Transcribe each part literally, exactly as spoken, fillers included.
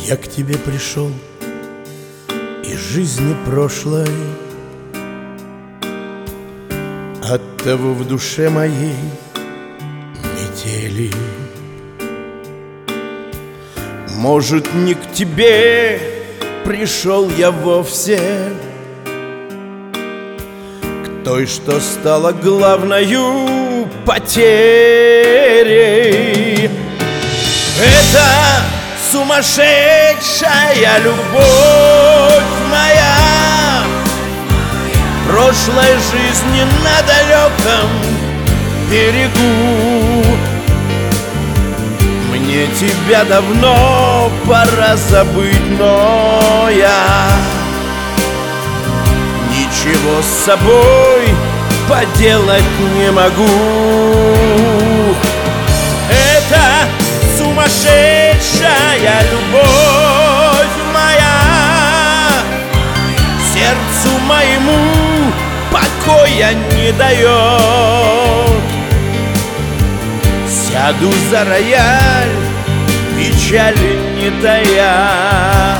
Я к тебе пришел из жизни прошлой, оттого в душе моей метели. Может, не к тебе пришел я вовсе, к той, что стала главною потерей. Это сумасшедшая любовь моя, прошлой жизни на далеком берегу. Мне тебя давно пора забыть, но я ничего с собой поделать не могу. Это сумасшедшая любовь моя, сердцу моему покоя не дает. Сяду за рояль, печали не тая,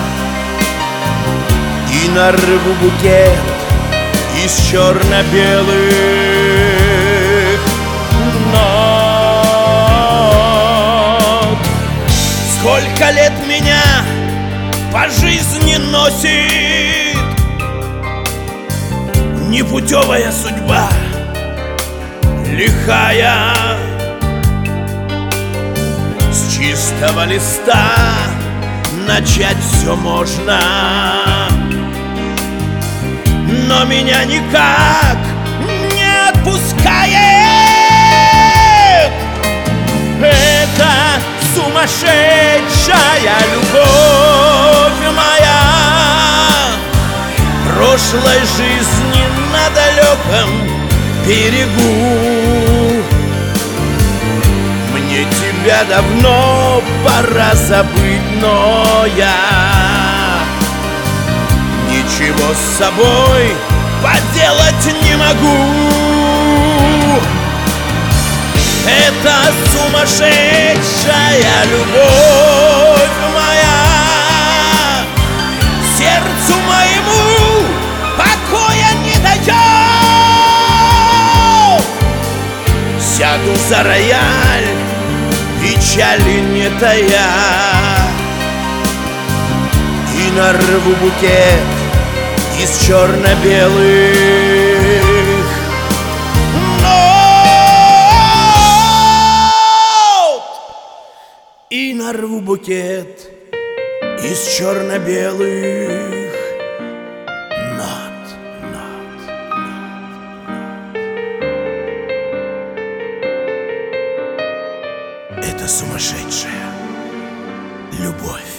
и нарву букет из черно-белых нот. Сколько лет меня по жизни носит непутевая судьба, лихая. С чистого листа начать все можно, но меня никак не отпускает. Это сумасшедшая любовь моя, прошлой жизни на далеком берегу. Мне тебя давно пора забыть, но я ничего с собой поделать не могу. Это сумасшедшая любовь моя, сердцу моему покоя не дает. Сяду за рояль, печали не тая, и нарву букет из черно-белых нот. И нарву букет из черно-белых нот, нот, нот. Это сумасшедшая любовь.